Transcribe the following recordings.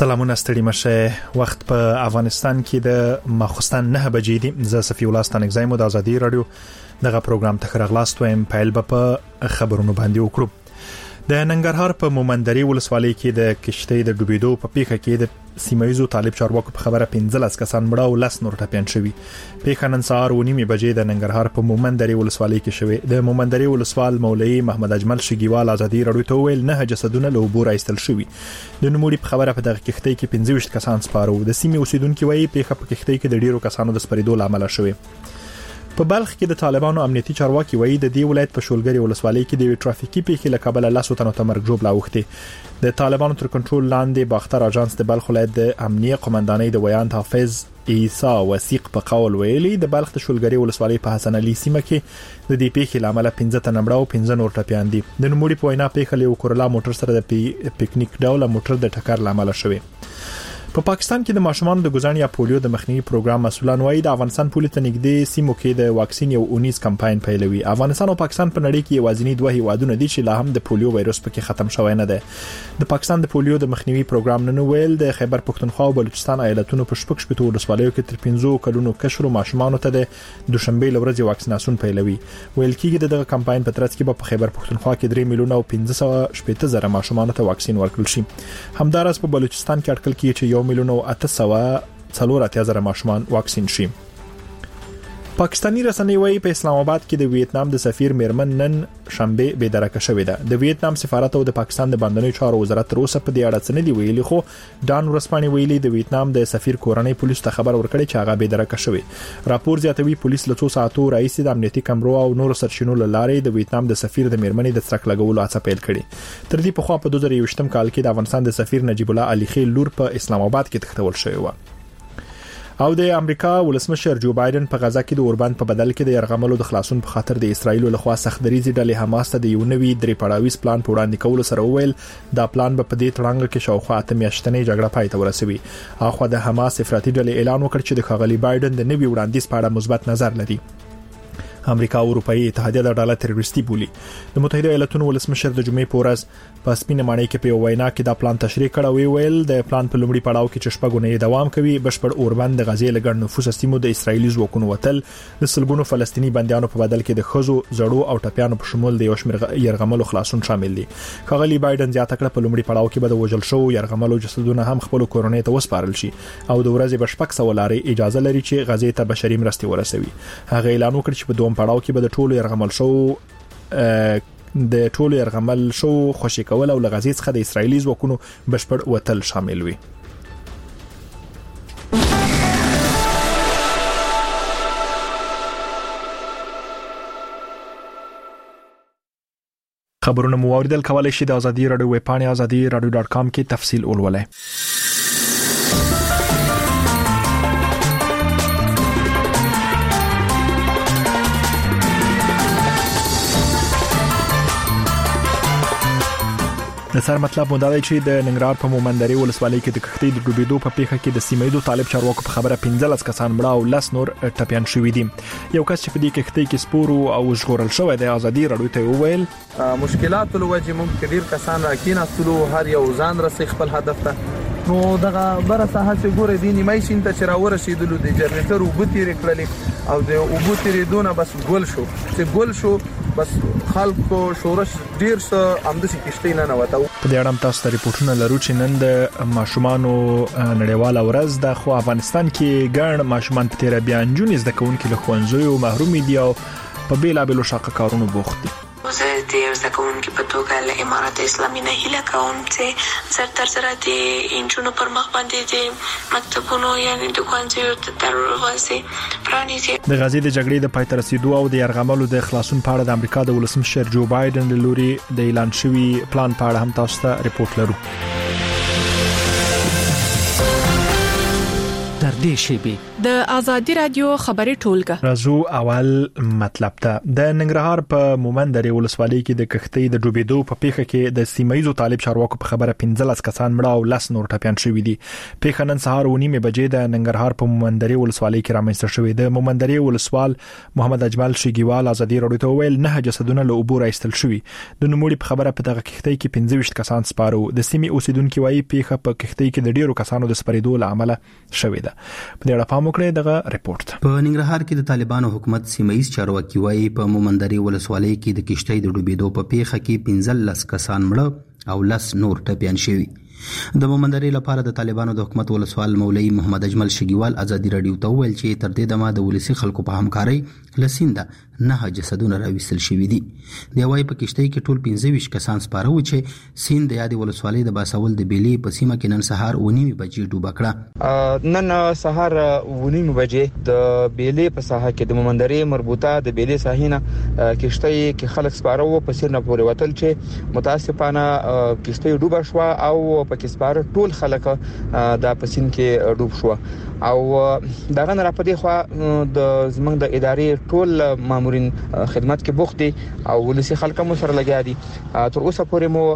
سلامونه ستړي مشه وخت په افغانستان کې د ماخستان 9 بجې دي زه صفي الله ستانګزای مو د ازادي رادیو دغه پروګرام ته خرغلاست وایم پایل په خبرونو باندې وکړو د ننګرهار په مومندري ولسوالۍ کې د کشتۍ د ډوبېدو په پیښه کې د سیمایزو طالب چارواکو په خبره 15 کسان مړه او 10 نور ټپيان شوي پیښه نن سهار 9 بجې د ننګرهار په مومندري ولسوالۍ کې شوه د مومندري ولسوال مولوي محمد اجمل شګیوال ازادي رادیو ته ویل 9 جسدونه له عبور ایستل شوي د نوموړي په خبره په دغه کشتۍ کې 25 کسان سپارو د سیمې اوسیدونکو وایي پیښه په کشتۍ کې د ډیرو کسانو د سپریدو لامل شوه په بلخ کې د طالبانو امنیتي چارواکي وایي د دې ولایت په شولګری ولسوالۍ کې د ټرافیکي پیښې له کبله لاسو تنو تمرګ جوړ لاوخته د طالبانو تر کنټرول لاندې باختر اژانس د بلخ ولایت د امنیه قومندانۍ د ویان حافظ عیسی وثیق په قول ویلي د بلخ د شولګری ولسوالۍ په حسن علي سیمه کې د دې پیښې لامل 15 تنه مړه او 15 نور ټپيان دي د نوموړي په وینا پیښه له کورلا موټر سره د پکنیک ډول موټر د ټکر لامل شوه په پاکستان کې د ماشومان د ګزان یا پولیو د مخنیوي پروګرام مسولان وایي د افغانستان پولیس ته نږدې سیمو کې د واکسین یو 19 کمپاین پیلوي افغانستان او پاکستان په نړۍ کې یوازینی دوه هیوادونه دي چې لا هم د پولیو وایروس پکې ختم شوی نه دی د پاکستان د پولیو د مخنیوي پروګرام نن ویل د خیبر پښتونخوا او بلوچستان ایالتونو په شپږ شپږ ولسوالیو کې تر 15 کلونو کشرو ماشومان ته د دوشنبه لورځ واکسیناسیون پیلوي ویل کېږي دغه کمپاین په ترڅ کې په خیبر پښتونخوا کې 3 میلیونه او 15 زره ماشومان ته واکسین ورکړل شي همدارس په بلوچستان کې اټکل کیږي چې 1 میلیون او 800,000 ماشومان واکسین شي پاکستانی رسنۍ وايي په اسلام آباد کې د ویتنام د سفیر میرمن نن شنبه به درکه شوې ده د ویتنام سفارت او د پاکستان د باندنۍ چارو وزارت تر اوسه په دې اړه څه نه دی ویلي خو ډان ورسپانې ویلي د ویتنام د سفیر کورنۍ پولیس ته خبر ورکړي چې هغه به درکه شوې راپور زیاتوي پولیس له 2 ساعتو رئیس د امنیتي کمرو او نور سرچینو لارې د ویتنام د سفیر د میرمنې د څرک لګولو هڅه پیل کړې تر دې په خوا په 2021 کال کې د افغانستان د سفیر نجیب الله علي خیل لور په اسلام آباد کې تختول شوی و او د امریکا ولسمشر جو بایدن په غزا کې د اوربند په بدل کې د يرغملو د خلاصون په خاطر د اسرایل له خوا سختدریزي ډلې حماس ته د یو نوي درې پړاویز پلان په وړاندې کولو سره وویل دا پلان به په دې تړانګ کې شاوخوا 8 میاشتنې جګړه پای ته ورسوي اخو د حماس افراطي ډلې اعلان وکړ چې د خغلی بایدن د نوي وړاندیز په اړه مثبت نظر لري امریکا او اروپאי اتحادیه د ډاله تروریستي بولی د متحده ایالاتونو ولسمشر د جمعې په ورځ په سپینه ماڼۍ کې په وینا کې دا پلان تشریح کړ او ویل د پلان په لومړي پړاو کې چې شپږونه دوام کوي بشپړ اوربند د غزې لګړ نفوس سیمو د اسرایلی ځواکونو وتل د سلګونو فلسطینی بنديانو په بدل کې د خزو زړو او ټپيانو په شمول د یو شمېر يرغملو خلاصون شامل دي خغلی بایدن زیاته کړ په لومړي پړاو کې به د وژل شو يرغملو جسدونه هم خپل کورونې ته وسپارل شي او د ورځې بشپک سوالاري اجازه لري چې غزې ته بشري مرستي ورسوي هغه اعلان وکړ چې په دوم پړاو کې به د ټولو يرغمل شو د ټولو يرغمل شو خوشی کول او لغزي څخه د اسرایلی ځواکونو بشپړ وتل شامل وي خبرونه مو اوریدل کولای شئ د ازادي رادیو ویب پاڼه azadi.radio.com کې تفصیل ولولئ د سر مطلب مو دا دی چې د ننګرهار په مومندري ولسوالۍ کې د کښتۍ د ډوبېدو په پیښه کې د سیمایدو طالب چارواکو په خبره 15 کسان مړه او 10 نور ټپيان شوي دي یو کس چې په دې کښتۍ کې سپورو او ژغورل شوی د ازادي رادیو ته وویل مشکلات لوجه ممکن ډیر کسان راکیناستلو هر یو ځان رسي خپل هدف ته نو دغه بر ساحه چې ګوره دي نیمای شین ته چرور رسیدلو د جنریټر وبتی رکړلې او د وبتی ریدونه بس ګول شو بس خلکو شورش ډیر څه امدسي کشتۍ نه وته په دې اړه تاسو ته ریپورتونه لرو چې نن د ماشومانو نړیواله ورځ د خو افغانستان کې ګڼ ماشومان په تیر بیان جونیز د کونکو له خوندزو محروم دي او په بیلابلو شاقه کارونو بوخت دي زه د یو ځکهونکو په توګه له امارات اسلامي نه هیله کوم چې زرتر د انجونو پر مخ باندې د مکتبونو یعنی د ښوونځیو د دروازې پرانیزي د غزې د جګړې د پای ته رسیدو او د يرغملو د خلاصون په اړه د امریکا د ولسمشر جو بایدن له لوري د اعلان شوی پلان په اړه هم تاسو ته ریپورت لرو د نږدې شي. د ازادي رادیو خبري ټولګه رازو اول مطلب ته د ننګرهار په مومند درې ولسوالۍ کې د کښتۍ د ډوبېدو په پیښه کې د سیمایي طالب چارواکو په خبره 15 کسان مړه او 10 نور ټپيان شوي دي. پیښه نن سهار 9:30 بجې د ننګرهار په مومند درې ولسوالۍ کې رامنځته شوې. د مومند درې ولسوال محمد اجمل شګیوال ازادي رادیو ته ویل 9 جسدونه له عبور ایستل شوي. د نوموړي په خبره په دغه کښتۍ کې 25 کسان سپارو. د سیمې اوسیدونکو وايي پیښه په کښتۍ کې د ډیرو کسانو د سپریدو له امله شوې ده. په دې اړه پام وکړئ دغه ریپورت. په ننګرهار کې د طالبانو حکومت سیمایي چارواکي وايي په مومندري ولسوالۍ کې د کشتۍ د ډوبېدو په پیښه کې 15 کسان مړه او 10 نور ټپيان شوي. د مومندري لپاره د طالبانو د حکومت ولسوال مولوي محمد اجمل شګیوال ازادي رادیو ته ویل چې تر دې دمه د ولسی خلکو په همکاري لسینده 9 جسدونه راوېستل شوي دي. د وايي په کشتۍ کې ټول 25 کسان سپاره و چې سیند د یادې ولسوالۍ د باساول د بیلې په سیمه کې نن سهار 9:30 بجې ډوب کړه. نن سهار 9:30 بجې د بیلې په ساحه کې د مومندري مربوطه د بیلې ساحینه کشتۍ کې خلک سپاره و په سیر نه پورې وتل چې متاسفانه کشتۍ ډوب شو او په کې سپاره ټول خلک د پسین کې ډوب شو او دغه نه را پدې خو د زمنګ د ادارې ټول مامورین خدمت کې بوخت دي او ولسی خلک مو سره لګیا دي. تر اوسه پورې مو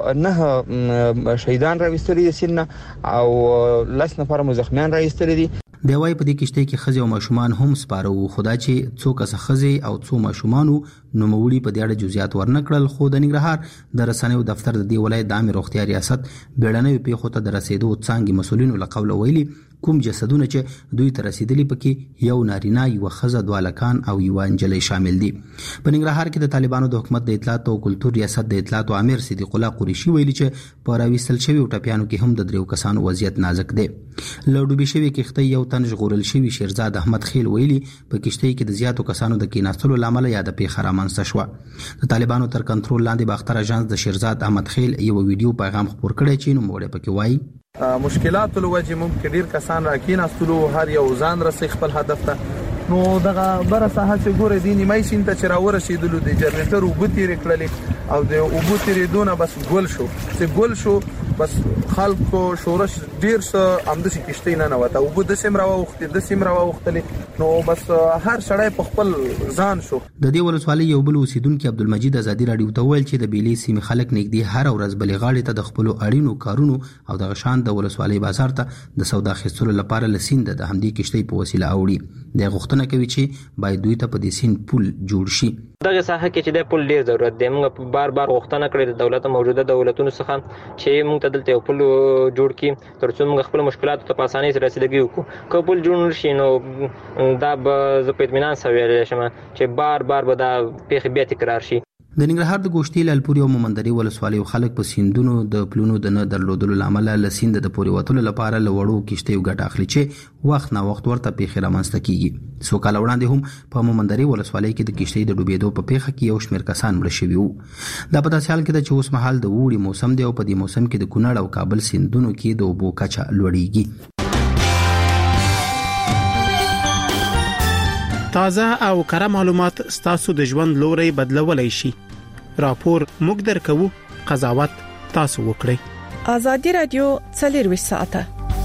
9 شهیدان راوستلي دي سینه او 10 نفر مو زخمیان راوستلي دي. د وايي په دې کشتۍ کې خزي او ماشومان هم سپاره وو. خدا چې څو کس خزي او څو ماشومانو نوموړي په دې اړه جزئیات ورنکړل. خو د ننګرهار د رسنیو دفتر د دی ولایت د عامه روغتیا ریاست بیړنۍ پیښو ته د رسیدو څنګه مسولینو له قوله ویلي کوم جسدونه چې دوی ته رسیدلی پکې یو نارینه یو خزه دوه لکان او یو انجلۍ شامل دي. په ننګرهار کې د طالبانو د حکومت د اطلاعات او کلتور ریاست د اطلاعات امیر صدیق الله قریشي ویلي چې په راويستل شوی ټپيانو کې هم د دریو کسانو وضعیت نازک دی. لوډوبي شوی کښتۍ یو تن ژغورل شوی شیرزاد احمد خیل ویلي په کښتۍ کې د زیاتو کسانو د کیناستلو لامل یا د پیښه رامنځته شو. د طالبانو تر کنټرول لاندې باختر اژانس د شیرزاد احمد خیل یو ویډیو پیغام خپور کړی چې نوموړی پکې وایي مشکلات لوجه ممکن ډیر کسان راکیناستلو هر یو ځان رسې خپل هدف ته نو دغه بر ساحه چې ګوره دي نیمای سین ته چراور رسیدلو د جنریټر وبتی رکړلې او د وبتی ریدونه بس ګول شو چې ګول شو بس خلکو شورش ډیر څه امدسي کشته نه وته او د سیمرا وخت د سیمرا وختلې نو بس هر شړای په خپل ځان شو. د دې ولسوالۍ یو بل اوسیدونکو عبدالمجید ازادي رادیو ته ویل چې د بیلې سیمې خلک نږدې هر ورځ بلې غاړې ته د خپل اړینو کارونو او د غشان د ولسوالۍ بازار ته د سودا خستلو لپاره لسیند د همدې کشتۍ په وسیله اوړي. د غوښتنه کوي چې باید دوی ته په دې سین پول جوړ شي. دغه ساحه کې چې د پول ډیر ضرورت دی. موږ بار غوښتنه کړې د دولت موجوده دولتونو څخه چې موږ ته دلته پول جوړ کړي ترڅو موږ خپل مشکلاتو ته په اسانۍ سره رسیدګي وکړو. که پول جوړ نشي نو دا به زه په اطمینان سره ویلی شم چې بار به دا پیښې بیا تکرار شي. د ننګرهار د ګوشتي لالپوري او مومندري ولسوالۍ خلک په سیندونو د پلونو د نه درلودلو لامل له سیند د پوري وتلو لپاره لوړو کشتۍ ګټه اخلي چې وخت نه وخت ورته پیښې رامنځته کیږي. سو کال وړاندې هم په مومندري ولسوالۍ کې د کشتۍ د ډوبېدو په پیښه کې یو شمېر کسان مړه شوي وو. دا په داسې حال کې ده چې اوس مهال د وړي موسم دی او په دې موسم کې د کونړ او کابل سیندونو کې د اوبو کچه لوړیږي. تازه او کره معلومات ستاسو د ژوند لوري بدلولای شي. راپور موږ درکو، قضاوت تاسو وکړئ. ازادي رادیو 24 ساعته.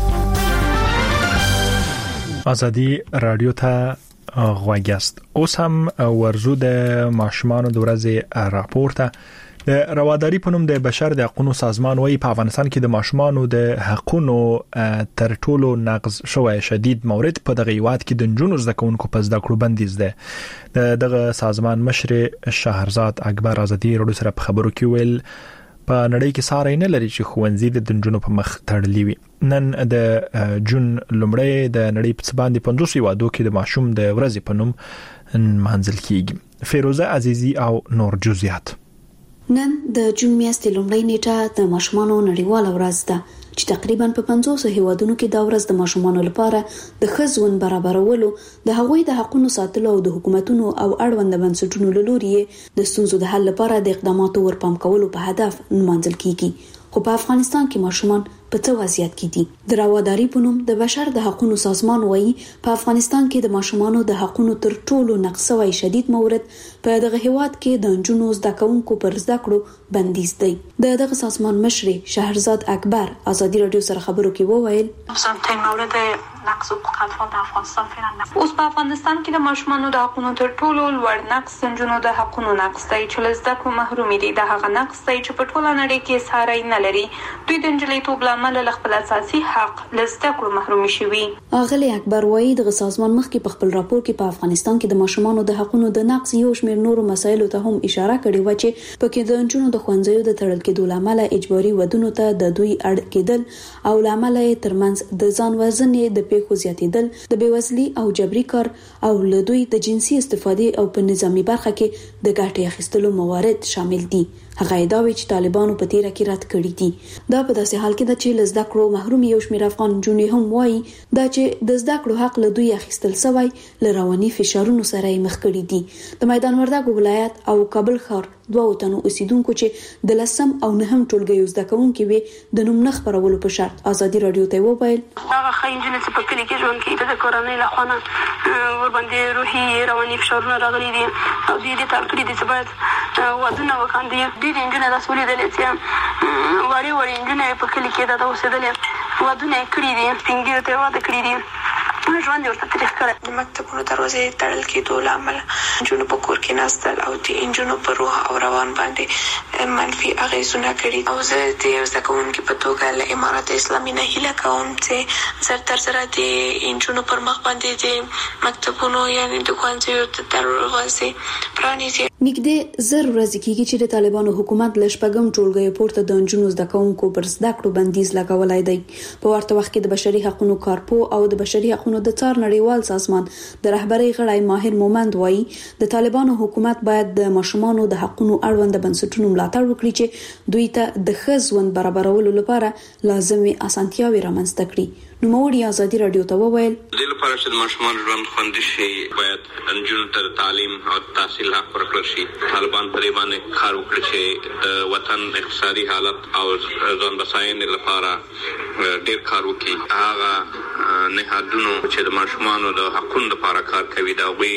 ازادي رادیو ته غوږیاست. اوس هم ورزو د ماشومان د ورځې راپور ته د رواداري په نوم د بشر د حقوقو سازمان وايي په افغانستان کې د ماشومانو د حقوقو تر ټولو نقض شوی شدید مورد په دغه هیواد کې د جنونو زده کوونکو په زده کړو بندیز ده. دغه سازمان مشر شهرزاد اکبر ازادي رادیو سره په خبرو کې ویل په نړۍ کې ساري نه لري چې خوندزي د جنونو په مخ تړلې وي. نن د جون لومړی د نړۍ په څباندې 500 هیوادو کې د ماشوم د ورځې په نوم منځل کیږي. فیروزه عزیزی او نور جزئیات. نن د جون میاشتې لومړۍ نیټه د ماشومانو نړیواله ورځ ده چې تقریبا په 500 هیوادونو کې دا ورځ د ماشومانو لپاره د ښه ژوند برابرولو، د هغوی د حقوقو ساتلو او د حکومتونو او اړوند بنسټونو له لوري د ستونزو د حل لپاره د اقداماتو ورپام کولو په هدف نمانځل کیږي. خو په افغانستان کې ماشومان په څه وضعیت کې دي. د راوداري په نوم د بشر د حقوقو سازمان وایي په افغانستان کې د ماشومانو د حقوقو تر ټولو نقصوي شدید مورد په دغه هیواد کې د انجونو زده کوونکو پر زده کړو بندیز دی. دغه سازمان مشر شهرزاد اکبر ازادي رادیو سره خبرو کې وویل مورد نقص حقوق اطفال در افغانستان فعلا اوس په افغانستان کې د ماشومانو د حقوقو تر ټولو لوړ نقص انجونو د حقوقو نقص دی چې له زده کړو محروم دي. د هغه نقص دی چې په ټوله نړۍ کې ساری نه لري. دوی د نجلیتوب لامل له خپل اساسي حق له زده کړو محروم شوي. اغلی اکبر وایي د سازمان مخکې په خپل راپور کې په افغانستان کې د ماشومانو د حقوقو د نقص یو شمېر نورو مسایلو ته هم اشاره کړې و چې پکې د انجونو د ښوونځیو د تړل کېدو لامل اجباري ودونو ته د دوی اړ کېدل او لامل ترمنځ د ځان وژنې د پیښو زیاتېدل، د بیوزلي او جبري کار او له دوی د جنسي استفادې او په نظامی برخه کې د ګټې اخیستلو موارد شامل دي. هغه ادعاوې چې طالبانو په تیره کې رد کړې دي. دا په داسې حال کې ده چې له زده کړو محروم یو شمېر افغان نجونې هم وایي دا چې د زده کړو حق له دوی اخیستل شوی له رواني فشارونو سره مخ کړي دي. د میدان وردګ ولایت او کابل ښار دوه تنو اوسیدونکو چې د 10 او 9 ټولګیو زده کوونکي وي د نوم نه خبرولو په شرط ازادي رادیو ته وویل هغه خنجنه چې په کلی کې ژوند کوي د کورنۍ له خوا ور باندې روحي رواني فشارونه راغلي دي او دې ته کړی دي چې باید ودونه وکاندي. دې انجنه د سولې د لڅیا وړي انجنه په کلی کې د اوسېدلې ودونه کړی دي څنګه ته واده کړی دي ژوند ورته تاریخ کړ. د مکتبونو دروازې تړل کېدو لامل انجونو په کور کې ناستل او د انجونو په روح او روان باندې منفي اغېزونه کړي او زه د یو زده کوونکي په توګه له امارت اسلامي نه هیله کوم چې زر تر زره د انجونو پر مخ باندې د مکتبونو یعنې د ښوونځیو د دروازې پرانیزي. نږدې 1000 ورځې کېږي چې د طالبانو حکومت له شپږم ټولګیو پورته د انجونو زده کوونکو پر زده کړو بندیز لګولای دی. په ورته وخت کې د بشري حقوقو کارپو او د بشري حقوقو د څار نړیوال سازمان د رهبرۍ غړی ماهر مومند وایي د طالبانو حکومت باید د ماشومانو د حقوقو اړوند بنسټونو ملاتړ وکړي چې دوی ته د ښه ژوند برابرولو لپاره لازمي اسانتیاوې رامنځته کړي. نوموړي ازادي رادیو ته وویل د لپاره چې ماشومان ژوند خوندي شي باید انجونو ته تعلیم او تحصیل حق ورکړل شي. طالبان په دې باندې کار وکړي چې د وطن اقتصادي حالت او ځان بساینې لپاره ډېر کار وکړي. هغه نهادونو چې د ماشومانو د حقوقو لپاره کار کوي دا وی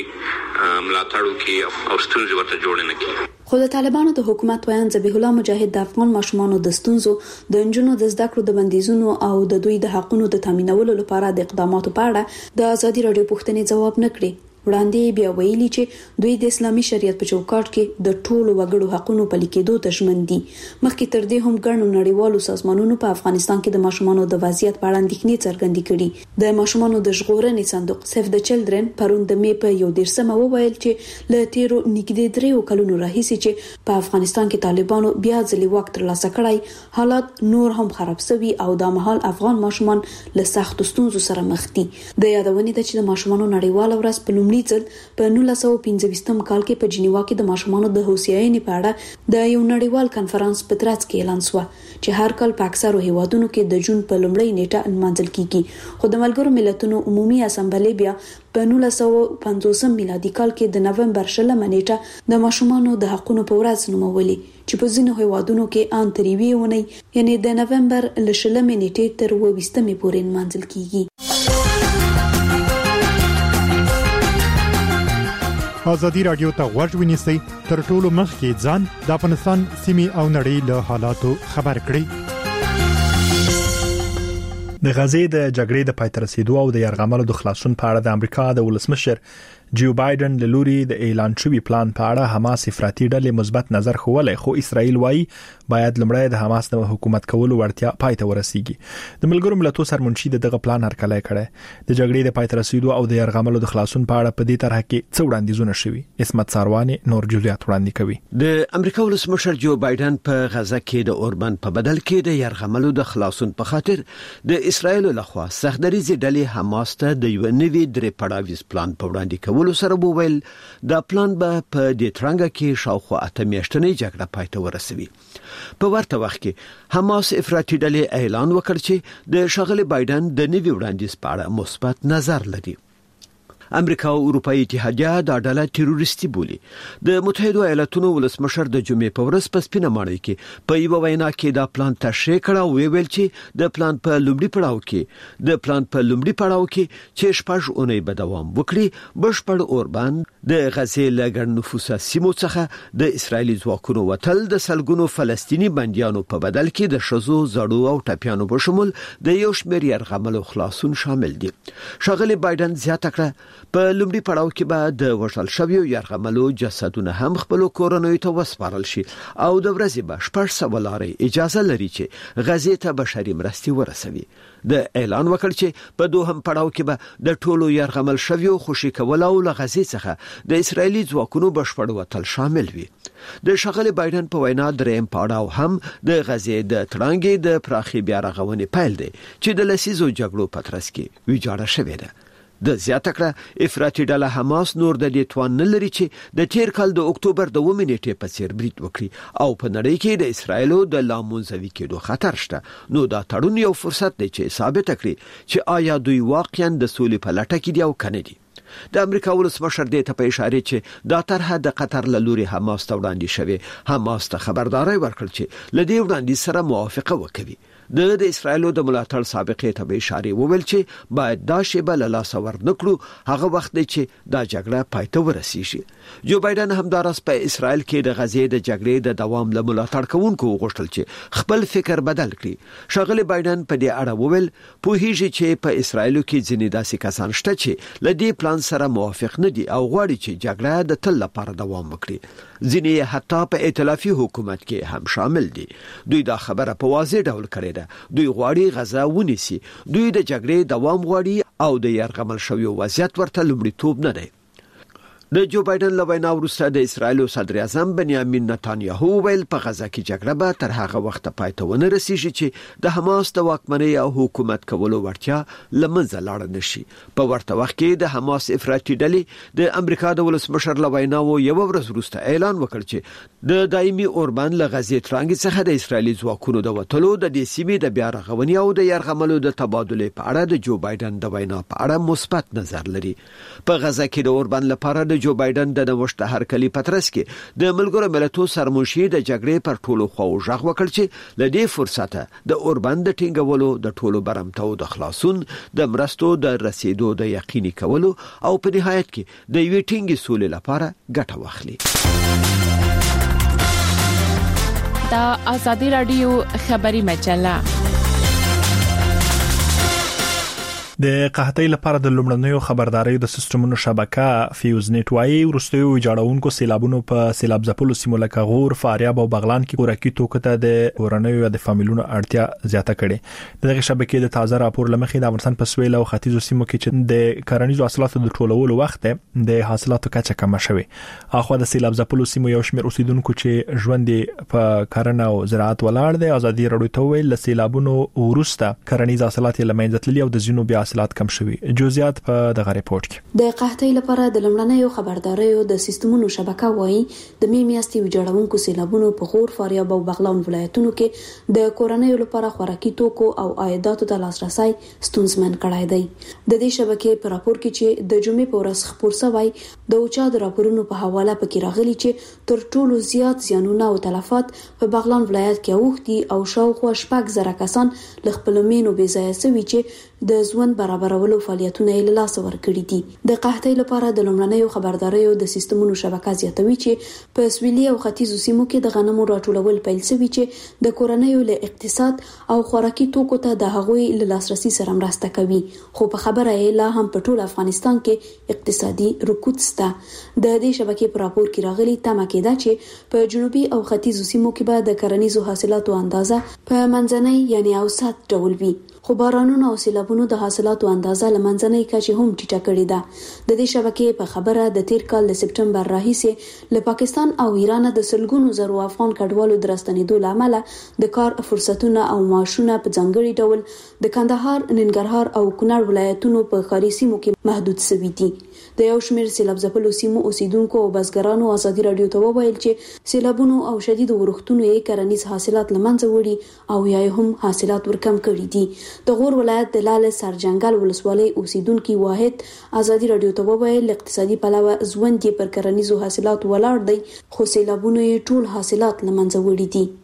ملاتړ وکړي او ستونزې ورته جوړ نه کړي. خو د طالبانو د حکومت ویان ذبیح الله مجاهد د افغان ماشومانو د ستونزو د انجونو د زده کړو د بندیزونو او د دوی د حقوقو د تامینولو لپاره د اقداماتو په اړه د ازادي رادیو پوښتنې ځواب نه کړی. وړاندې بیا ویلي چې دوی د اسلامي شریعت په چوکاټ کې د ټولو وګړو حقوقو پلي کېدو ته ژمن دي. مخکې تر دې هم ګڼو نړیوالو سازمانونو په افغانستان کې د ماشومانو د وضعیت په اړه اندېښنې څرګندې کړې. د ماشومانو د ژغورنې صندوق سیف د چلډرن پرون د می په 1 وویل چې له تیرو نږدې 3 کلونو راهیسې چې په افغانستان کې طالبانو بیا ځلې واک ترلاسه کړی حالات نور هم خراب شوي او د مهال افغان ماشومان له سخت ستونزو سره مخ دي. د یادونې د چې د ماشومانو نړیوال ورځ په ځل په 1915 کال کې په جنیوا کې د ماشومانو د هوساینې په اړه د یو نړیوال کانفرنس په ترڅ کې اعلان شو چې هر کال په اکثرو هیوادونو کې د جون په لومړۍ نیټه لمانځل کیږي. خو د ملګرو ملتونو عمومي اسامبلې بیا په 1950 میلادي کال کې د نومبر 10 نیټه د ماشومانو د حقوقو په ورځ نومولې چې په ځینو هیوادونو کې ان تریوي ونی یعنی د نومبر ل 10 نیټې تر 20 پورې لمانځل کیږي. ازادي رادیو ته غوږ ونیسئ تر ټولو مخکې ځان د افغانستان سیمې او نړۍ له حالاتو خبر کړئ. د غزې د جګړې د پای ته رسیدو او د یرغملو د خلاصون په اړه د امریکا د ولسمشر جو بایدن له لوري د اعلان شوی پلان په اړه حماس افراطي ډلې مثبت نظر خوولای خو اسرائیل وايي باید لمړی د حماس د حکومت کولو ورتیا پای ته ورسیږي. د ملګرو ملتونو سرمنشي دغه پلان هرکلی کړی. د جګړې د پای ته رسیدو او د یرغملو د خلاصون په اړه په دې طرح کې څو وړاندیزونه شوي. اسمت ساروانی نور جزئیات وړاندې کوي. د امریکا ولسمشر جو بایدن په غزه کې د اوربن په بدل کې د یرغملو د خلاصون په خاطر د اسرائیل لخوا سختدریزي ډلې حماس ته د یو نوي درې پړاویز پلان په وړاندې کولو سره وویل دا پلان به په دې ترنګ کې شاوخوا 8 میاشتنۍ جګړه پای ته ورسوي. په ورته وخت کې حماس افراطي ډلې اعلان وکړ چې د شغل بایدن د نوي وړاندیز په اړه مثبت نظر لري. امریکا او اروپאי اتحادیه دا ډله تروریستي بولي. د متحده ایالاتونو ولسمشر د جمعې په ورځ په سپینه ماڼۍ کې په یو وینا کې دا پلان تشریح کړ او ویل چې د پلان په لومړي پړاو کې چې شپږ اونۍ به دوام وکړي بشپړ اوربان د غزې لګن نفوسه سیمو څخه د اسرایلی ځواکونو وتل د سلګونو فلسطینی بنديانو په بدل کې د شزو زړو او ټپيانو په شمول د یو شمېر يرغملو خلاصون شامل دي. شغله بایدن زیاته کړه په لومړي پړاو کې به د وژل شویو يرغملو جسدونه هم خپل کورونو ته وسپارل شي او د ورځې به 400 لارې اجازه لري چې غزې ته بشري مرستې ورسوي. د اعلان وکړ چې په دوهم پړاو کې به د ټولو يرغمل شویو خوشي کول او غزې څخه د اسرایلی ځواکونو بشپړ وتل شامل وي. د شغله بایدن په وینا دریم پړاو هم د غزې د تړانګې د پراخي بیا رغونې پیل دی چې د لسیزو جګړو په ترڅ کې ویجاړه شوې ده. د زیاته کړه افراطي ډله حماس نور د دې توان نه لري چې د تیر کال د اکتوبر د 2 نیټې په څیر برید وکړي او په نړۍ کې د اسرایلو د لامنځوي کېدو خطر شته. نو دا تړون یو فرصت دی چې ثابت کړي چې آیا دوی واقعا د سولې په لټه کې دي او کنه دي. د امریکا ولسمشر دې ته په اشاره چې دا طرحه د قطر له لوري حماس ته وړاندې شوی حماس ته خبرداري ورکړ چې لدې وړاندې سره موافقه وکړي. د اسرایلو د ملاتړ سابقې ته به اشاره وویل چې باید دا شی بل لا سور نکړو هغه وخت چې دا جګړه پای ته ورسیږي. جو بایدن همدارس په اسرایل کې د غزې د جګړې د دوام له ملاتړ کوونکو غوښتل چې خپل فکر بدل کړي. شغله بایدن په دې اړه وویل پوهیږي چې په اسرایل کې ځینې داسې کسان شته چې لدې پلان سره موافق نه دي او غواړي چې جګړه د تل لپاره دوام وکړي. ځینې حتی په ائتلافي حکومت کې هم شامل دي. دوی دا خبره په واضح ډول کړې ده. دوی غواړي غزا ونیسي. دوی د جګړې دوام غواړي او د يرغمل شویو وضعیت ورته لومړیتوب نه دی. د جو بایدن له وینا وروسته د اسرایل صدر اعظم بنیامین نتانیاهو ویل په غزا کې جګړه به تر هغه وخت پای ته ونه رسیږي چې د حماس د واکمنۍ او حکومت کولو وړتیا لمنځه لاړ نشي. په ورته وخت کې د حماس افراطي ډلې د امریکا د ولسمشر له وینا یو ورځ وروسته اعلان وکړ چې د دایمي اوربان له غزې ترانګ څخه د اسرایلی ځواکونو د وټلو د دې سیمې د بیا رغونې او د يرغملو د تبادله په اړه د جو بایدن د وینا په اړه مثبت نظر لري. په غزا کې د اوربان لپاره د جو بایدن د نوښت هرکلی پترس کې د ملګرو ملتونو سرمنشي د جګړې پر ټولو خو ژغ وکړ چې لدې فرصته د اوربان د ټینګولو د ټولو برمتو د خلاصون د مرستو د رسیدو د یقیني کولو او په نهایت کې د یوې ټینګې سولې لپاره ګټه واخلي. دا آزادی رادیو خبری مجله د قحطۍ لپاره د لومړنیو خبرداري د سیستمونو شبکه فیوز نت وايي ورستیو جوړونکو سیلابونو په سیلاب ځپلو سیمو لکه غور، فاریاب او بغلان کې خوراکي توکو ته د اورنیو د فامیلونو اړتیا زیاته کړي. دغه شبکې د تازه راپور لمخې د افغانستان په سویل او ختیځو سیمو کې چې د کرنیزو حاصلاتو د ټولولو وخت د حاصلاتو کچه کم شوه. اخو د سیلاب ځپلو سیمو یو شمېر اوسیدونکو چې ژوند په کرنه او زراعت ولاړ دي ازادي رادیو ته ویل سیلابونو ورسته کرنیز حاصلات لمنځه تللي او د زینو بیا حاصلات کم شوي. جزئیات په دغه ریپورت کې د قحطۍ لپاره د لمړنیو خبرداريو د سیستمونو شبکه وایي د میاشتې ویجاړونکو سیلابونو په غور، فاریاب او بغلان ولایتونو کې د کورنیو لپاره خوراکي توکو او عایداتو ته لاسرسي ستونزمن کړای دی. د دې شبکې په راپور کې چې د جمعې په ورځ خبر شوی د اوچا د راپورونو په حواله پکې راغلي چې تر ټولو زیات زیانونه او تلفات په بغلان ولایت کې اوښتي او شاوخوا 6,000 کسان له خپل مینو بې ځایه شوي چې د ژوند برابرولو فعالیتونه یې له لاس ورکړي دي. د قحطۍ لپاره د لومړنیو خبرداريو د سیستمونو شبکه زیاتوي چې په سویلي او ختیځو سیمو کې د غنمو راټولول پیل شوي چې د کورنیو له اقتصاد او خوراکي توکو ته د هغوی له لاسرسي سره مرسته کوي. خو په خبره یې لا هم په ټول افغانستان کې اقتصادي رکود شته. د دې شبکې په راپور کې راغلي تمه کېده چې په جنوبي او ختیځو سیمو کې به د کرنیزو حاصلاتو اندازه په منځنۍ یعنی اوسط ډول وي. خو بارانونو او سیلابونو د حاصلاتو اندازه لمنځنۍ کچې هم ټیټه کړې ده. د دې شبکې په خبره د تیر کال د سپټمبر راهیسې له پاکستان او ایران د سلګونو زرو افغان کډوالو درستنېدو لامل د کار فرصتونه او معاشونه په ځانګړي ډول د کندهار، ننګرهار او کونړ ولایتونو په ښاري سیمو کې محدود شوي دي. د یو شمېر سیلاب ځپلو سیمو اوسیدونکو او بزګرانو ازادي رادیو ته وویل چې سیلابونو او شدید ورښتونو یې کرنیز حاصلات لمنځه وړي او یا هم حاصلات ورکم کړي دي. د غور ولایت د لال سرجنګل ولسوالۍ اوسیدونکو واحد ازادي رادیو ته وویل اقتصادي پلوه ژوند یې پر کرنیزو حاصلات ولاړ دی، خو سیلابونو یې ټول حاصلات لمنځه وړي دي.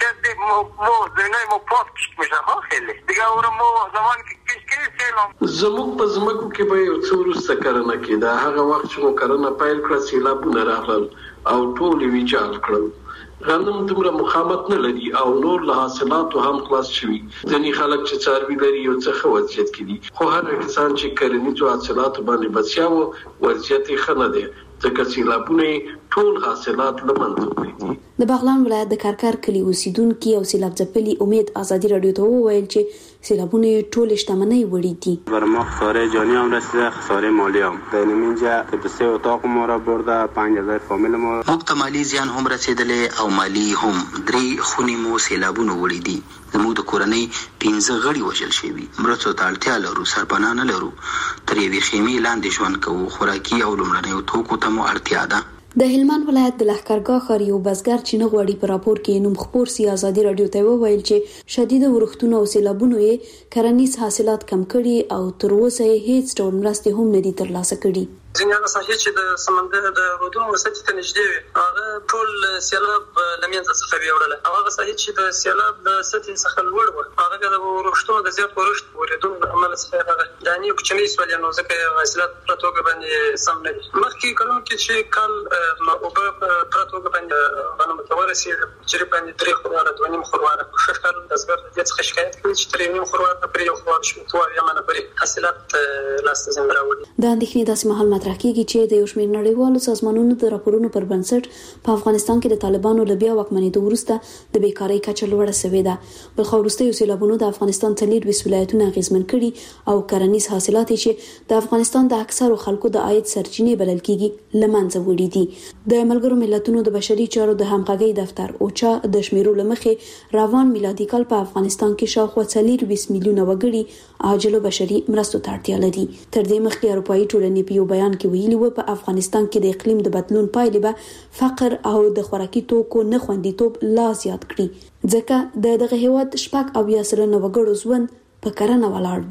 زموږ په زمکو کې به یو څو وروسته کرنه کېده. هغه وخت چې مو کرنه پیل کړه سیلابونه راغلل او ټول یې ویجاړ کړل. غنم دومره مخامت نه لري او نور له حاصلاتو هم خلاص شوي. ځینې خلک چې څاروي لري یو څه ښه وضعیت کې دي، خو هر انسان چې کرنیزو حاصلاتو باندې بسیا وو وضعیت یې ښه نه دی، ځکه سیلابونه ټول حاصلات له منځه وړي دي. د بغلان ولایت د کارکار کلی اوسیدونکو او سیلاب ځپلي امید ازادي رادیو ته وویل چې سیلابونه ټول شتمنۍ وړي دي. برما خساره جانی هم رسیده، خساره مالی هم. در اینجا تبسه اتاق ما را برده 5000 فامیل ما. موږ ته مالی زیان هم رسیدلې او مالی هم 3 خونې مو سیلابونه وړي دي. زموږ د کورنۍ 15 غړي وژل شوي. مرستو ته اړتیا لرو، سرپناه نه لرو. تر یوې خیمې لاندې ژوند کوو. خوراکي او لومړنیو توکو ته مو اړتیا ده. د هلمند ولایت د لښکرګاه ښار یو بزګر چې نه غواړي په راپور کې نوم خپور سي ازادي رادیو ته وویل چې شدید ورښتونه او سیلابونو یې کرنیز حاصلات کم کړي او تر اوسه یې هیڅ ډول مرستې هم نه دي ترلاسه کړي. ځینې هغه ساحې چې د سمندر د رودونو سطحې ته نږدې وي هغه ټول سیلاب له منځه څخه ویوړله، او هغه ساحې چې د سیلاب د سطحې څخه لوړ وه هغه د ورښتونو د زیات ورښت ورېدو له امله څخه هغه دانې کوچنۍ سولې، نو ځکه حاصلات په توګه باندې سم نه دي. مخکې کلونو کې چې کال اوبه په توګه باندې غنمو ته ورسېد چې باندې 3 خورواره 2.5 خورواره ښه کال بزګر د دې څخه شکایت کوي چې 3.5 خورواره پرې یو خورواره شو تو یا منه پرې حاصلات لاسته زنګ راوړي. د اندېښنې داسې مهال مطرح کیږي چې د یو شمېر نړیوالو سازمانونو د راپورونو پر بنسټ په افغانستان کې د طالبانو له بیا واکمنېدو وروسته د بیکارۍ کچه لوړه شوې ده. بلخو وروستیو سیلابونو د افغانستان 23 ولایتونه اغېزمن کړي او کرنیز حاصلات چې د افغانستان د اکثرو خلکو د عاید سرچینې بلل کیږي له منځه وړي دي. د ملګرو ملتونو د بشري چارو د همغږۍ دفتر اوچا د شمیرو لمخې روان میلادي کال په افغانستان کې شاوخوا 24 میلیونه وګړي عاجله بشري مرستو ته اړتیا لري. تر دې مخکې اروپایي ټولنې په یو بیان کې ویلي و په افغانستان کې د اقلیم د بدلون پایلې به فقر او د خوراکي توکو نه خوندیتوب لا زیات کړي، ځکه دغه هیواد 80% وګړو ژوند په کرنه ولاړ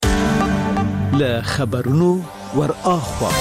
دی. له خبرونو ور اخوا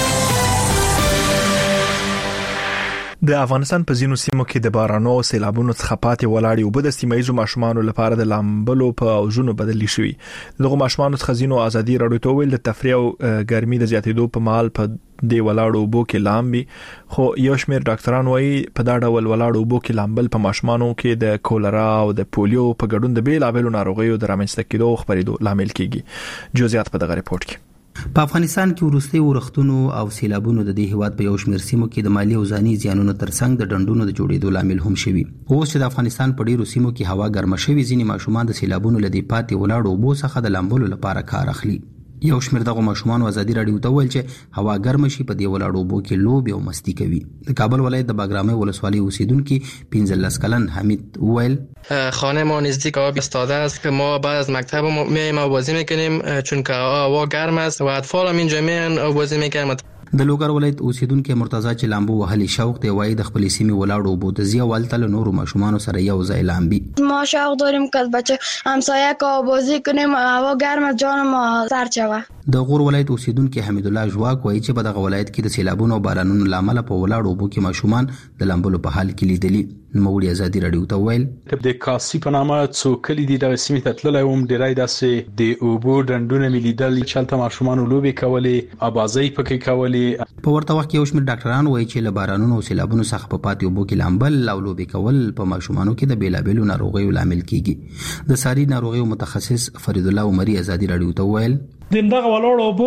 د افغانستان په ځینو سیمو کې د بارانو او سیلابونو څخه پاتې ولاړې اوبه د سیمایي ماشومانو لپاره د لامبلو په اوجونو بدلې شوې. دغه ماشومانو څخه ځینو ازادي رادیو ته ویل د تفریح او ګرمي د زیاتېدو په مهال په د ولاړو اوبو کې لامبي، خو یو شمېر ډاکټران وایي په دا ډول ولاړو اوبو کې لامبل په ماشومانو کې د کولرا او د پولیو په ګډون د بیلابېلو ناروغیو د رامنځته کېدو او خپرېدو لامل کیږي. جزئیات په دغه ریپورت کې. په افغانستان کې وروستي ورښتونو او سیلابونو د دې هیواد په یو شمېر سیمو کې د مالی او ځاني زیانونو ترڅنګ د ډنډونو د جوړېدو لامل هم شوي. اوس چې د افغانستان په ډیرو سیمو کې هوا ګرمه شوي، ځینې ماشومان د سیلابونو له دې پاتې ولاړو اوبو څخه د لامبلو لپاره کار اخلي. یو شمېر دغه ماشومان ازادي رادیو ته ویل چې هوا ګرمه شي په دې ولاړو اوبو کې لوبې او مستی کوي. د کابل ولایت د باګرامي ولسوالۍ اوسیدونکو 15 کلن حمید ویل خانه ما نزدیک آب ایستاده است که ما بعد از مکتب میایم و بازی میکنیم چون که هوا گرم است و اطفال هم اینجا میان و بازی میکنن. د لوګر ولایت اوسیدونکو مرتضی چې لامبو وهلي شوق دی وایي د خپل سیمې ولاړو اوبو د زیه والتل نورو ماشومانو سره یو ځای لامبي. ما شوق داریم که بچه همسایه که بازی کنیم هوا گرم از جان ما سرد شود. د غور ولایت اوسیدونکو حمید الله جواک وایي چې په دغه ولایت کې د سیلابونو او بارانونو لامل په ولاړو اوبو کې ماشومان د لامبلو په حال کې لیدلي. نوموړي ازادي رادیو ته ویل د کاسي په نامه څو کلی دي د سیمې ته تللی وم، ډیری داسې د اوبو ډنډونه مې لیدل چې هلته ماشومانو لوبې کولې، ابازۍ پکې کولې. په ورته وخت کې یو شمېر ډاکټران وایي چې له بارانونو او سیلابونو څخه په پاتې اوبو کې لامبل او لوبې کول په ماشومانو کې د بیلابېلو ناروغیو لامل کیږي. د ساري ناروغیو متخصص فرید الله عمري ازادي رادیو ته ویل دغه ولاړ اوبو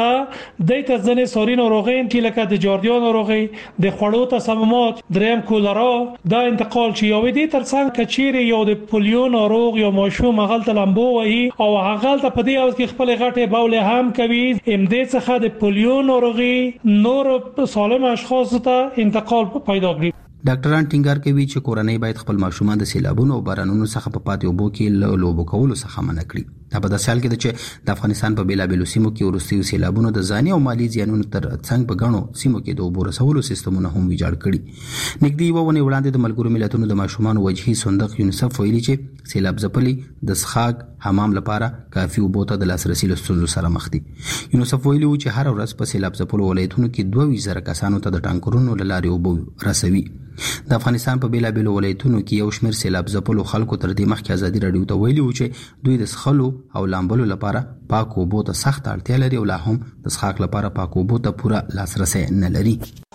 څخه د تزنې سوري ناروغي چې لکه د جاردیا ناروغي، د خوړو تسممات، دریم کولرا دا انتقال شي او دې ترڅنګ کچيري یو د پولیو ناروغ یو ماشوم غلط لامبو وهي او هغه ته په دې اوس کې خپل غټه بوله هم کوي، ام دې څخه د پولیو ناروغي نور سالم اشخاص ته انتقال پیدا کوي. ډاکټران ټینګار کوي چې کورنۍ باید خپل ماشومان د سیلابونو او بارانونو څخه په پاتې اوبو کې لوبو کولو څخه منع کړي. دا په داسې حال کې چې د افغانستان په بیلابېلو سیمو کې وروستي سیلابونو د ځاني او مالی زیانونو تر څنګ په غنو سیمو کې د اوبو رسولو سیستمونه هم ویجاړ کړي. نږدې وونه وړاندې د ملګرو ملتونو د ماشومان وجهي صندوق یونیسف ویلي چې سیلاب ځپلي د څښاک حمام لپاره کافي اوبو ته د لاسرسي ستونزو سره مخ دي. یونیسف ویلي و چې هر ورځ په سیلاب ځپلو ولایتونو کې 2000 کسانو ته د ټانکرونو له لارې اوبه رسوي. د افغانستان په بیلابېلو ولایتونو کې یو شمېر سیلاب ځپلو خلکو تر دې مخکې ازادي راډیو ته ویلي و چې دوی د څښلو او لامبلو لپاره پاک اوبو ته سخت اړتیا لري او لا هم د څښاک لپاره پاک اوبو ته پوره لاسرسي نه لري.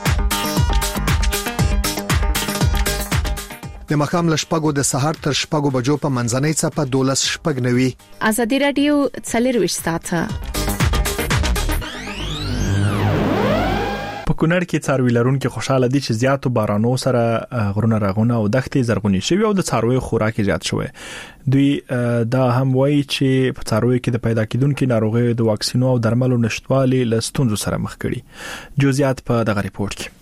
د مخام لشپګو د سحر تر شپګو بجو په منځنۍ څپه 12 شپګ نوي. ازادي راډیو 24 ساعته په کونړ کې څاروي لرونکو خوشاله دي چې زیاتو بارانو سره غرونه راغونه او دښتې زرغونې شوي او د څاروي خوراک زیات شوی. دوی دا هم وایي چې په څاروي کې د پیدا کېدونکو ناروغیو د واکسینو او درملو نشټوالي له ستونزو سره مخ کړي. جزئیات په دغه ریپورت کې.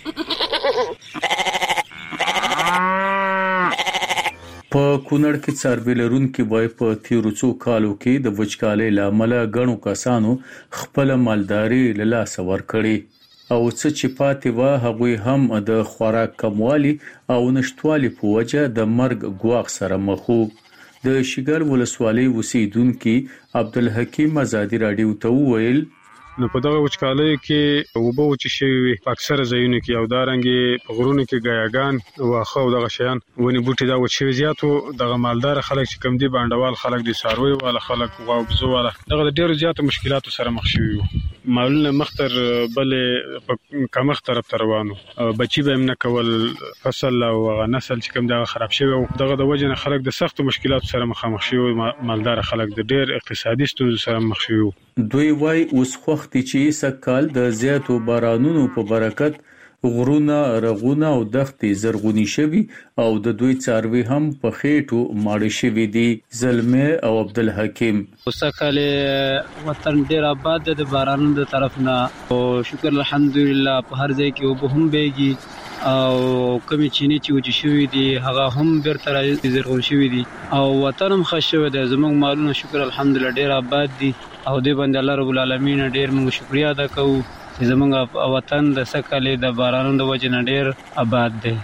په کونړ کې څاروي لرونکو وای په تیرو څو کالو کې د وچکالۍ لامل غنو کسانو خپل مالداري له لاس ور کړی او څه چې پاتې و هغه هم د خوراک کموالي او نشټوالي په وجه د مرګ غواخ سره مخ وو. د شګل ولسوالۍ اوسیدونکو عبدالحکیم ازادي راډیو ته وویل نو په دغه وچکالۍ کې وبو چې شي په اکثره ځایونو کې او دارنګي په غرونو کې غیاګان واخه او دغه شیان ونی بوټي دا وچوي زیاتو دغه مالدار خلک چې کم دي باندوال خلک دي ساروي والا خلک او بزو والا دغه ډیرو زیاتو مشکلاتو سره مخ شوي وو. معلومه مختر بل په کمخ طرف روانو بچي به نه کول فصل او نسل چې کم دا خراب شوی او دغه د وجه نه خلک د سخت مشکلاتو سره مخامخ شوي. مالدار خلک د ډیر اقتصادي ستونزو سره مخ شوي. دوی وای اوس وخت چې سکهال د زیاتو بارانونو په برکت غرونه رغونه او دښتې زرغونی شوي او د دوی څاروي هم په خېټو ماړ شوي دي. زلمه او عبدالحکیم سکهال وطن ډیر آباد د بارانونو د طرف نه او شکر الحمدلله په هر ځای کې وب هم بیږي او کمی چینی چې وجې شوی دي هغه هم بیرته زرغون شوی دي او وطن هم ښه شوی دی. زموږ مالونه شکر الحمدلله ډیر آباد دي او دې باندې الله رب العالمین ډیر موږ شکریا ادا کوو چې زموږ وطن د سکهال د بارانونو د وجې نه ډیر آباد دی.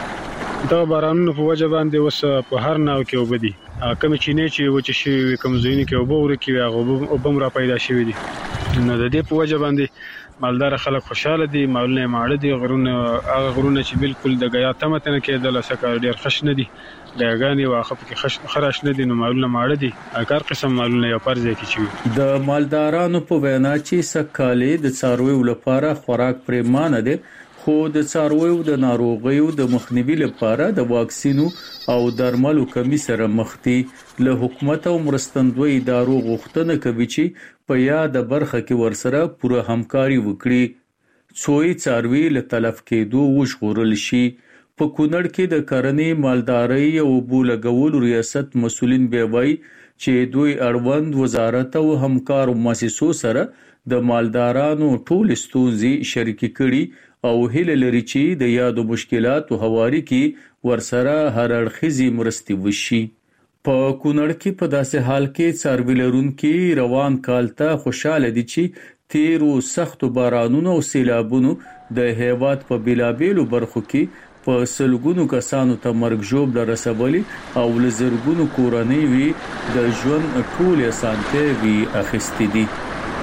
دا بارانونو په وجه باندې وس په هر ناو کې وبدي کمی چینی چې وجې شوی کوم ځینې کې وبور کې هغه وبم را پیدا شوی دي. نو د دې په وجه باندې مالدار خلک خوشاله دي. مالونه ماړه دي. غرونه چې بالکل د غیا تمته نه کېدل سکه ډیر خش نه دي. غاګانی واخه کې خراش نه دي. نو مالونه ماړه دي. هر قسم مالونه یو پرځه کې چوي. د مالدارانو په وینا چې سکهالي د څاروي لپاره خوراک پرېمانه دي خو د څارویو د ناروغیو د مخنیوي لپاره د واکسینو او درملو کمی سره مخ دي. له حکومت او مرستندوی ادارو غوښتنه کوي چې په یاد برخه کې ورسره پوره همکاري وکړي. څوی څاروي له تلف کېدو وژغورل شي. په کونړ کې د کرنې مالدارۍ او بولګول ریاست مسولین به وایي چې دوی اړوند وزارت او همکارو مؤسسو سره د مالدارانو ټول ستونزې شریک کړي او هیله لري چې د یادو مشکلاتو هواري کې ورسره هر اړخیزي مرستي وشي. په کونړ کې په داسې حال کې څاروي لرونکو روان کال ته خوشاله دي چې تیرو سختو بارانونو او سیلابونو د هیواد په بیلابېلو برخو کې په سلګونو کسانو ته مرګ ژوب رسولي او لزرګونو کورنۍ وی د ژوند ټول اسانتیا وی اخیستې دي.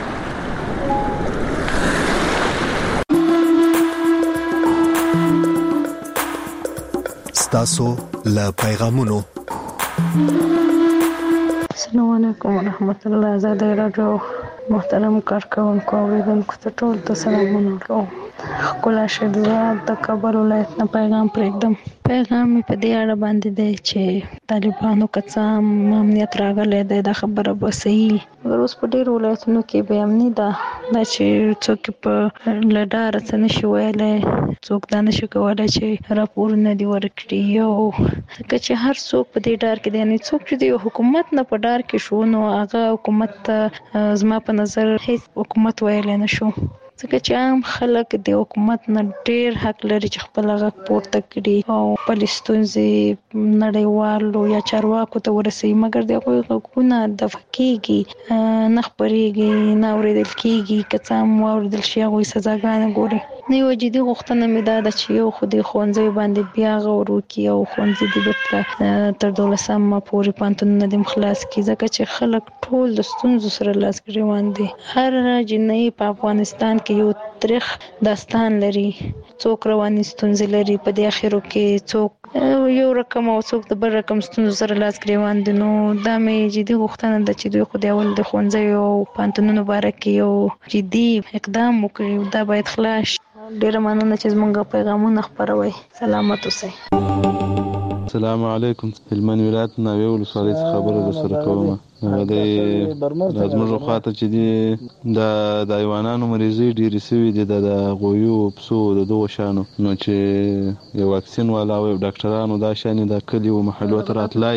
تاسو له پیغامونو. السلام علیکم ورحمت الله. زه راډیو محترم کارکونکو اوریدونکو ته ټول ته سلامونه کوم. ښکلا شهزاده د کابل ولایت نه پیغام پرېږدم. پیغام په دې اړه باندې دی چې طالبانو کڅام امنیت راغلی دی. دا خبره به صحیح مګر اوس په ډېرو ولایتونو کې بې امني ده. دا چې څوک په له ډاره څه نشي ویلی څوک دا نشي کولی چې راپورونه دې ورکړي او ځکه چې هر څوک په دې ډار کې دی. یعنې څوک چې د حکومت نه په ډار کې شو نو هغه حکومت ته زما په نظر هیڅ حکومت ویلی نه شو ځکه چې عام خلک د حکومت نه ډیر حق لري چې خپل غږ پورته کړي او خپل ستونزې نړیوالو یا چارواکو ته ورسوي، مګر د هغوی غږونه دفع کیږي، نه خپرېږي، نه اورېدل کیږي. که څه هم واورېدل شي هغوی سزاګانې ګوري. نو یوه جدي غوښتنه مې دا ده چې یو خو د ښوونځیو باندې بیا غور وکړي او ښوونځي دې بیرته تر 12مه پورې پوهنتونونه دې خلاص کړي، ځکه چې خلک ټول د ستونزو سره لاس ګرېوان دي. هر جنۍ په افغانستان کې یو تاریخ داستان لري، څوک رواني ستونزې لري، په دې اخرو کې څوک یو رقم او څوک د بل رقم ستونزو سره لاس ګرېوان دي. نو دا مې جدي غوښتنه ده چې دوی خو د اول د ښوونځیو او پوهنتونونو باره کې یو جدي اقدام وکړي، دا باید خلاص شي. ډیره مننه چې زموږ پیغامونه خپروي. سلامت اوسئ. السلام علیکم. هلمند ولایت ناوې ولسوالۍ څخه خبره سره کوم. د زموږ خواته چې دي د حیوانانو مریضي ډېرې سوي دي، د غویو، پسو، د دغو شیانو، نو چې یو واکسین والا او ډاکټرانو دا شیانې د کلیو محلو ته راتلای